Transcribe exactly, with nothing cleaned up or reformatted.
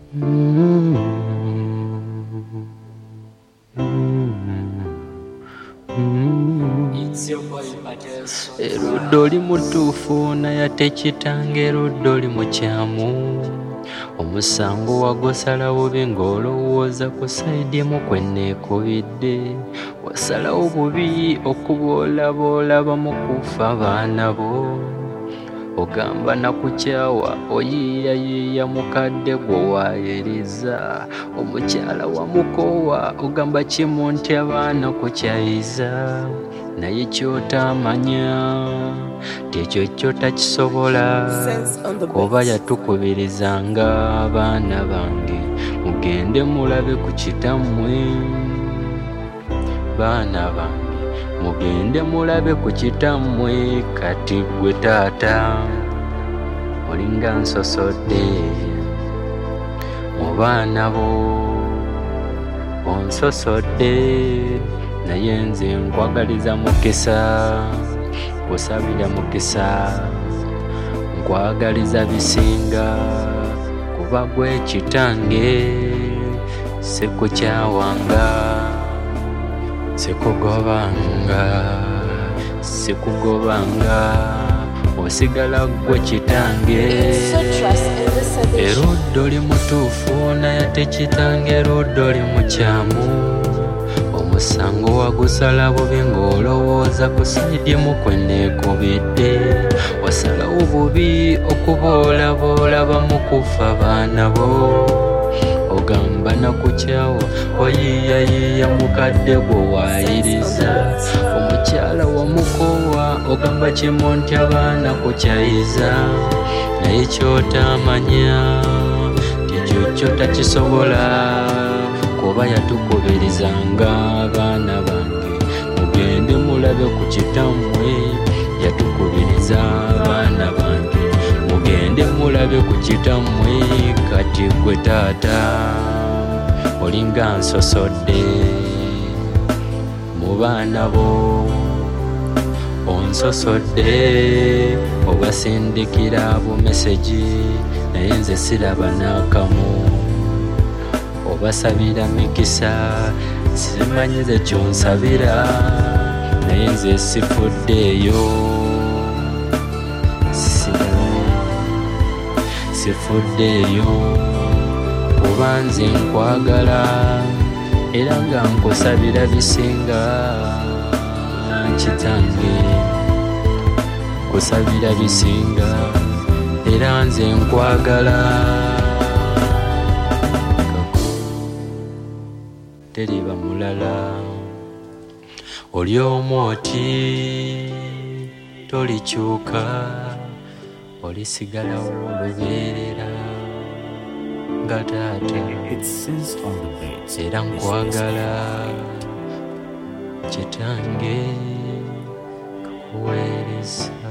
Erudda oli mutuufu naye ate kitange erudda oli mukyamu. Omusango wagusala bubi ng'olowooza ku sayidi emu kwe neekubidde. Wasalawo bubi okuba olaba olaba mu kufa baana bo. Ogamba nakukyawa oyiiyayiiya mukadde gwe waayiriza. Omukyala wamukoowa ogamba kimu nti abaana kukyayiza. Naye kyotaamanya tekyo kyo takisobola. Kuba yatukubirizanga abaana bange mugende mulabe ku kitammwe. Baana bange mugende mulabe ku kitammwe. Kati gwe taata olinga nsosodde mu baana bo onsosodde. Naye nze nkwagaliza mukisa kusabira mukisa nkwagaliza bisinga kuba gwe kitange sikukyawanga sikugobanga sikugobanga osigala gwe kitange. Erudda oli mutuufu naye ate kitange erudda oli mukyamu. Omusango wagusala bubi ng'olowooza ku sayidi emu kwe neekubidde. Wasalawo bubi okuba olaba olaba mu kufa baana bo. Ogamba nakukyawa oyiiyayiiya mukadde gwe waayiriza. Omukyala wamukoowa ogamba kimu nti abaana kukyayiza. Naye kyotaamanya tikyo kyo takisobola. Kuba yatukubirizanga abaana bange mugende mulabe ku kitammwe. Yatukubiriza abaana bange mugende mulabe ku kitammwe. Kati gwe taata olinga nsosodde mu baana bo onsosodde. Obasindikira bumeseji naye nze siraba n'akamu. Obasabira mikisa simanyi ze kyonsabira naye nze sifuddeeyo. Sifuddeeyo kuba nze nkwagala era nga nkusabira bisinga kitange. Nkusabira bisinga era nze nkwagala. Teriba mulala oli omu oti tolikyuka olisigalawo olubeerera nga taata era nkwagala kitange kakuweereza.